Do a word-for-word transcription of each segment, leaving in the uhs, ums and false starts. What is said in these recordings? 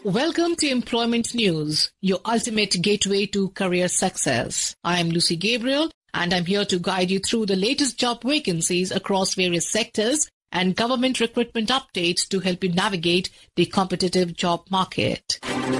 Welcome to Employment News, your ultimate gateway to career success. I am Lucy Gabriel, and I'm here to guide you through the latest job vacancies across various sectors and government recruitment updates to help you navigate the competitive job market.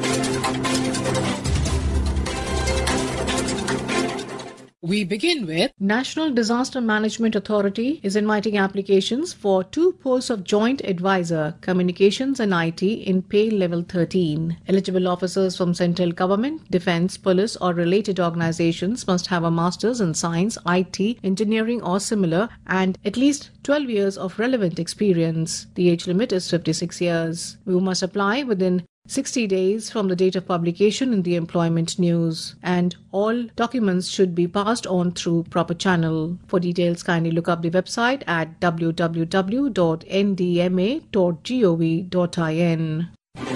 We begin with National Disaster Management Authority is inviting applications for two posts of Joint Advisor, Communications and I T in pay level thirteen. Eligible officers from central government, defense, police or related organizations must have a master's in science, I T, engineering or similar and at least twelve years of relevant experience. The age limit is fifty-six years. You must apply within sixty days from the date of publication in the Employment News, and all documents should be passed on through proper channel. For details, kindly look up the website at w w w dot n d m a dot gov dot in.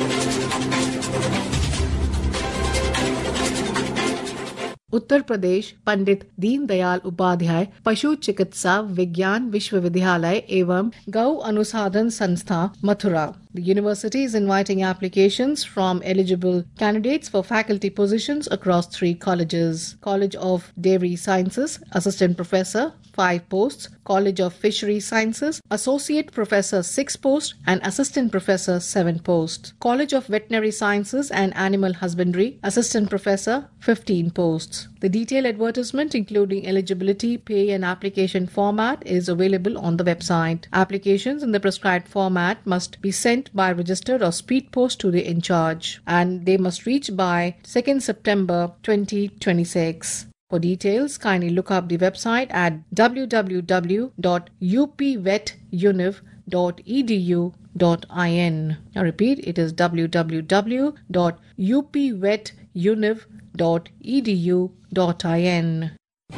Uttar Pradesh Pandit Deendayal Upadhyay पशु चिकित्सा विज्ञान विश्वविद्यालय एवं गौ अनुसंधान संस्था Mathura. The university is inviting applications from eligible candidates for faculty positions across three colleges. College of Dairy Sciences, Assistant Professor, five posts. College of Fishery Sciences, Associate Professor, six posts, and Assistant Professor, seven posts. College of Veterinary Sciences and Animal Husbandry, Assistant Professor, fifteen posts. The detailed advertisement, including eligibility, pay, and application format, is available on the website. Applications in the prescribed format must be sent by registered or speed post to the in charge, and they must reach by second September twenty twenty-six. For details, kindly look up the website at w w w dot u p vet univ dot e d u dot in. I repeat, it is w w w dot u p vet univ dot e d u dot in.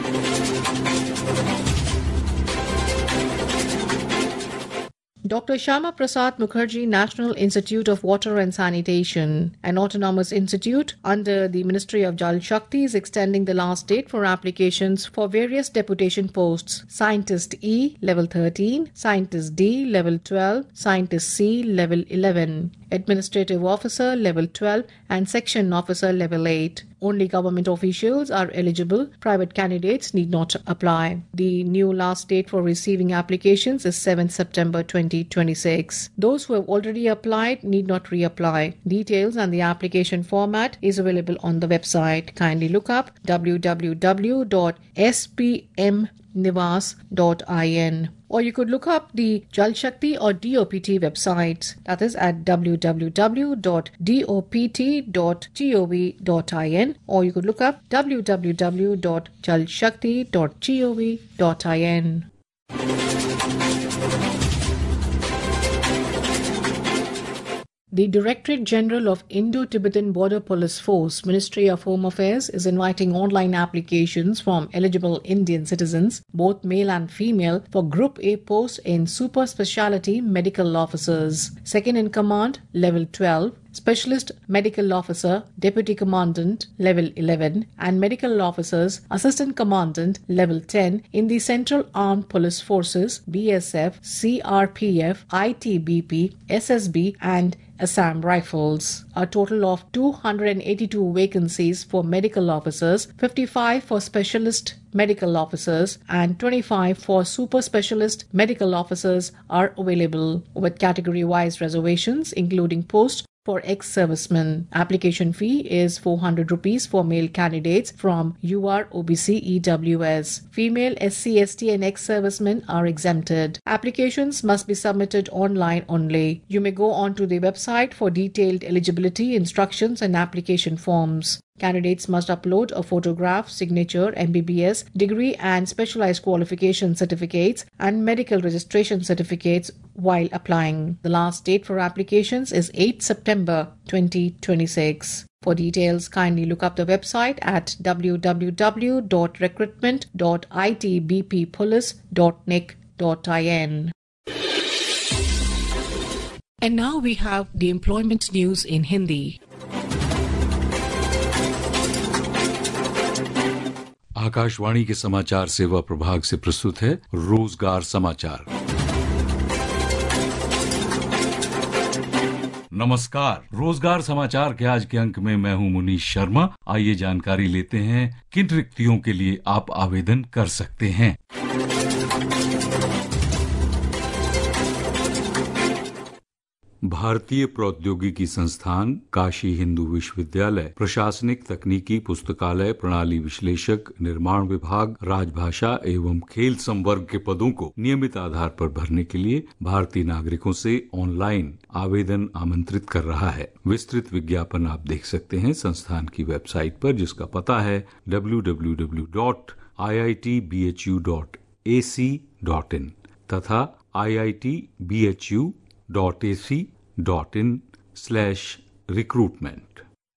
Doctor Shyama Prasad Mukherjee National Institute of Water and Sanitation, an autonomous institute under the Ministry of Jal Shakti, is extending the last date for applications for various deputation posts: Scientist E, Level thirteen, Scientist D, Level twelve, Scientist C, Level eleven, Administrative Officer, Level twelve, and Section Officer, Level eight. Only government officials are eligible. Private candidates need not apply. The new last date for receiving applications is seventh September twenty twenty-six. Those who have already applied need not reapply. Details and the application format is available on the website. Kindly look up w w w dot s p m nivas dot in. Or you could look up the Jal Shakti or D O P T websites. That is at w w w dot d o p t dot gov dot in, or you could look up w w w dot jal shakti dot gov dot in. The Directorate General of Indo-Tibetan Border Police Force, Ministry of Home Affairs, is inviting online applications from eligible Indian citizens, both male and female, for Group A posts in Super Speciality Medical Officers. Second in Command, Level twelve. Specialist Medical Officer, Deputy Commandant, Level eleven, and Medical Officers, Assistant Commandant, Level ten in the Central Armed Police Forces, B S F, C R P F, I T B P, S S B, and Assam Rifles. A total of two hundred eighty-two vacancies for medical officers, fifty-five for specialist medical officers, and twenty-five for super specialist medical officers are available, with category-wise reservations, including post for ex-servicemen. Application fee is four hundred rupees for male candidates from U R O B C E W S. Female S C S T and ex-servicemen are exempted. Applications must be submitted online only. You may go on to the website for detailed eligibility instructions and application forms. Candidates must upload a photograph, signature, M B B S, degree and specialized qualification certificates and medical registration certificates while applying. The last date for applications is eighth September twenty twenty-six. For details, kindly look up the website at w w w dot recruitment dot i t b p police dot n i c dot in. And now we have the employment news in Hindi. Akashvani के समाचार सेवा प्रभाग से प्रस्तुत है रोजगार समाचार। नमस्कार। रोजगार समाचार के आज के अंक में मैं हूं मुनीश शर्मा। आइए जानकारी लेते हैं किन रिक्तियों के लिए आप आवेदन कर सकते हैं। भारतीय प्रौद्योगिकी संस्थान, काशी हिंदू विश्वविद्यालय, प्रशासनिक तकनीकी पुस्तकालय, प्रणाली विश्लेषक, निर्माण विभाग, राजभाषा एवं खेल संवर्ग के पदों को नियमित आधार पर भरने के लिए भारतीय नागरिकों से ऑनलाइन आवेदन आमंत्रित कर रहा है। विस्तृत विज्ञापन आप देख सकते हैं संस्थान की वेबसाइट पर, जिसका पता है W W W dot I I T B H U dot A C dot in तथा I I T B H U dot A C dot in slash recruitment.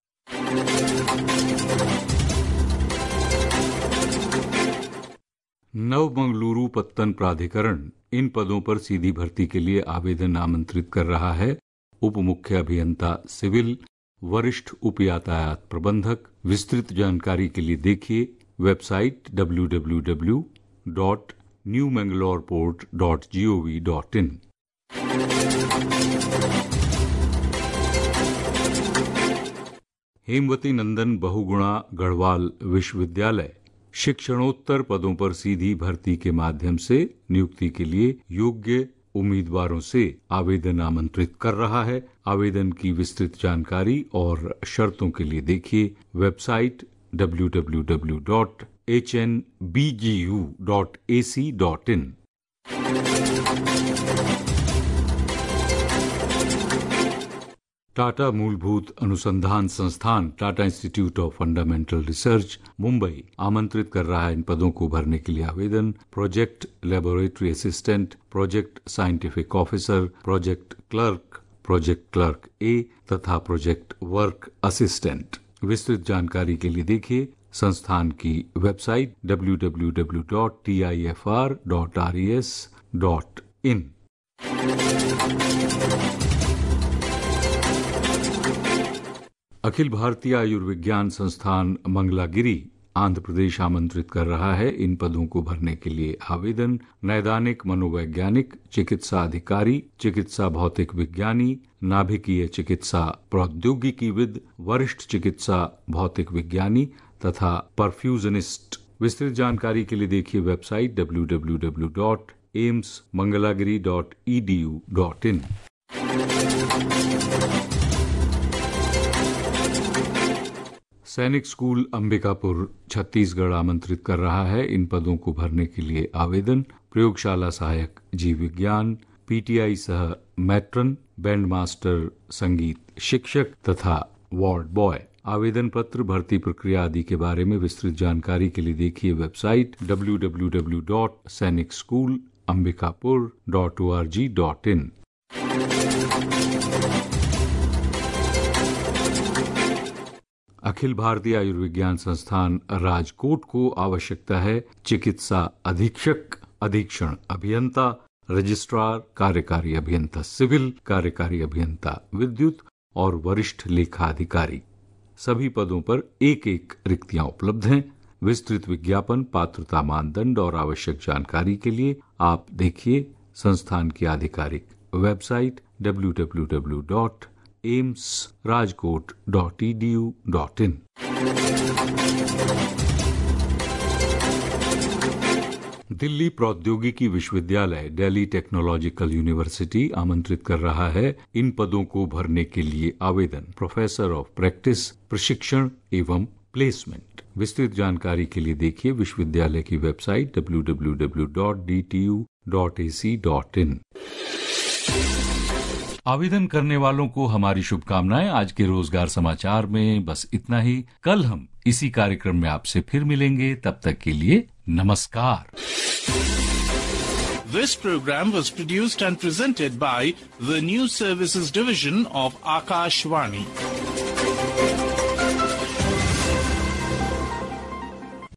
नव मंगलुरु पत्तन प्राधिकरण इन पदों पर सीधी भर्ती के लिए आवेदन आमंत्रित कर रहा है। उप मुख्य अभियंता सिविल, वरिष्ठ उप यातायात प्रबंधक। विस्तृत जानकारी के लिए देखिए website W W W dot new Mangalore port dot G O V dot in. Hemvati Nandan Bahuguna Garhwal विश्वविद्यालय शिक्षणोत्तर पदों पर सीधी भर्ती के माध्यम से नियुक्ति के लिए योग्य उम्मीदवारों से आवेदन आमंत्रित कर रहा है। आवेदन की विस्तृत जानकारी और शर्तों के लिए देखिए website W W W dot H N B G U dot A C dot in. Tata मूलभूत अनुसंधान संस्थान, Tata institute of fundamental research, Mumbai आमंत्रित कर रहा है इन पदों को भरने के लिए आवेदन। Project laboratory assistant, project scientific officer, project clerk, project clerk A तथा प्रोजेक्ट वर्क असिस्टेंट। विस्तृत जानकारी के लिए देखिए संस्थान की website W W W dot T I F R dot R E S dot in. अखिल भारतीय आयुर्विज्ञान संस्थान मंगलागिरी आंध्र प्रदेश आमंत्रित कर रहा है इन पदों को भरने के लिए आवेदन। नैदानिक मनोवैज्ञानिक, चिकित्सा अधिकारी, चिकित्सा भौतिक विज्ञानी, नाभिकीय चिकित्सा प्रौद्योगिकीविद, वरिष्ठ चिकित्सा भौतिक विज्ञानी तथा परफ्यूजनिस्ट। विस्तृत जानकारी के लिए देखिए website W W W dot AIIMS Mangalagiri dot E D U dot in. Sainik school Ambikapur Chhattisgarh आमंत्रित कर रहा है इन पदों को भरने के लिए आवेदन। प्रयोगशाला सहायक जीव विज्ञान, पी टी आई सह मैट्रन, बैंड मास्टर संगीत शिक्षक तथा वार्ड बॉय। आवेदन पत्र, भर्ती प्रक्रिया आदि के बारे में विस्तृत जानकारी के लिए देखिए website W W W dot Sainik school Ambikapur dot O R G dot in. अखिल भारतीय आयुर्विज्ञान संस्थान राजकोट को आवश्यकता है चिकित्सा अधीक्षक, अधीक्षण अभियंता, रजिस्ट्रार, कार्यकारी अभियंता सिविल, कार्यकारी अभियंता विद्युत और वरिष्ठ लेखा अधिकारी। सभी पदों पर एक एक रिक्तियां उपलब्ध हैं। विस्तृत विज्ञापन, पात्रता मानदंड और आवश्यक जानकारी के लिए आप देखिए संस्थान की आधिकारिक website W W W dot AIIMS Rajkot dot E D U dot in. Delhi प्रौद्योगिकी विश्वविद्यालय, दिल्ली टेक्नोलॉजिकल यूनिवर्सिटी आमंत्रित कर रहा है इन पदों को भरने के लिए आवेदन। प्रोफेसर ऑफ प्रैक्टिस, प्रशिक्षण एवं प्लेसमेंट। विस्तृत जानकारी के लिए देखिए विश्वविद्यालय की website W W W dot D T U dot A C dot in. आवेदन करने वालों को हमारी शुभकामनाएं। आज के रोजगार समाचार में बस इतना ही। कल हम इसी कार्यक्रम में आपसे फिर मिलेंगे, तब तक के लिए नमस्कार। This program was produced and presented by the News Services Division of Akashvani.